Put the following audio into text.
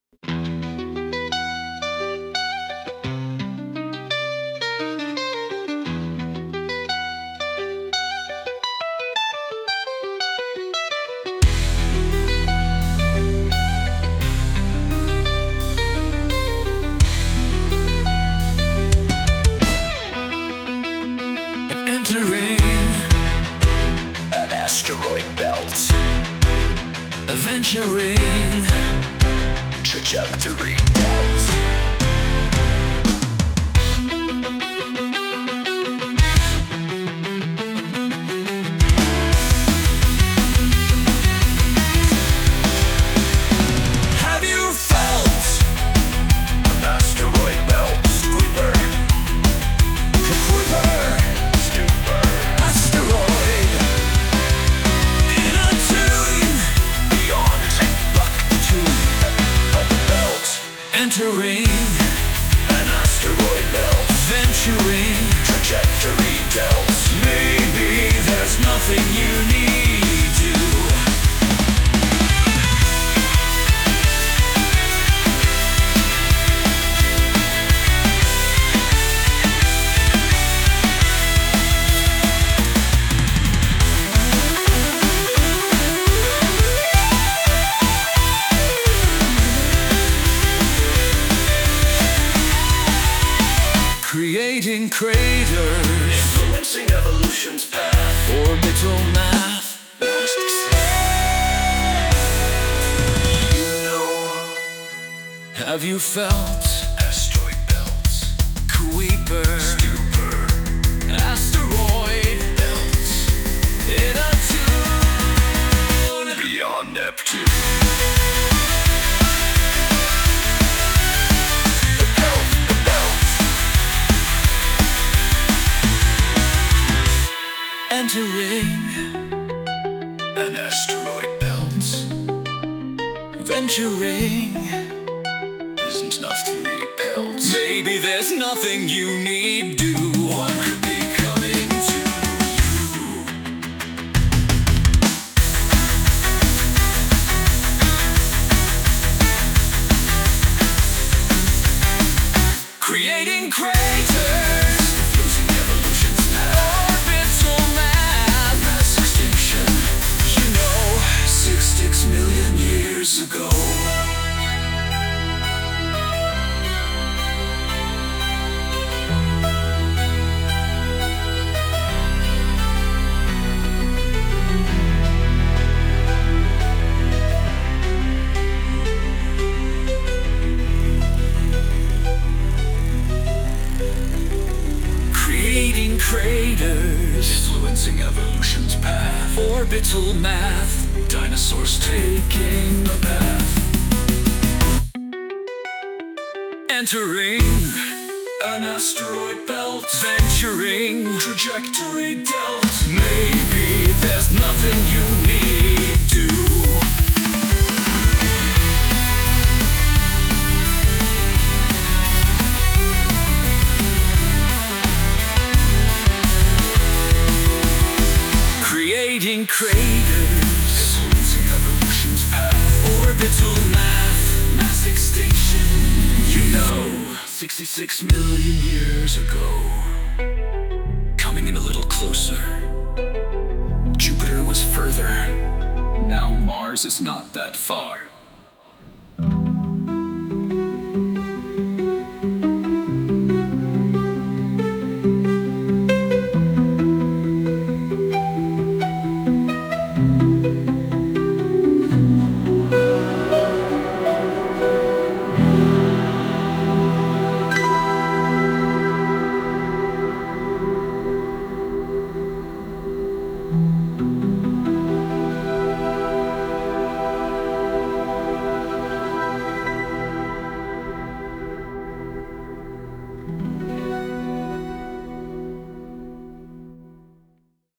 Entering an asteroid belt, adventuring trajectory belt. Have you felt an asteroid belt? Squeaper, asteroid in a tune beyond Buck-tooth of the belt. Entering an asteroid belt, venturing trajectory belt. Maybe there's nothing you need to. Creating craters, influencing evolution's path. Orbital math, you know. Have you felt asteroid belts? Kuiper, stupor, asteroid belts in a tune beyond Neptune. Entering an asteroid belt, venturing isn't enough to repel. Maybe there's nothing you need do. One could be coming to you. Creating craters, losing evolution's path. Orbital math, mass extinction. You know, 6 million years ago. Creating craters, influencing evolution's path. Orbital math, dinosaurs taking a bath. Entering an asteroid belt, venturing trajectory belt. Maybe there's nothing you need to. Creating craters, influencing evolution's path. Orbital math, mass extinction. You know, 66 million years ago. Coming in a little closer. Jupiter was further. Now Mars is not that far.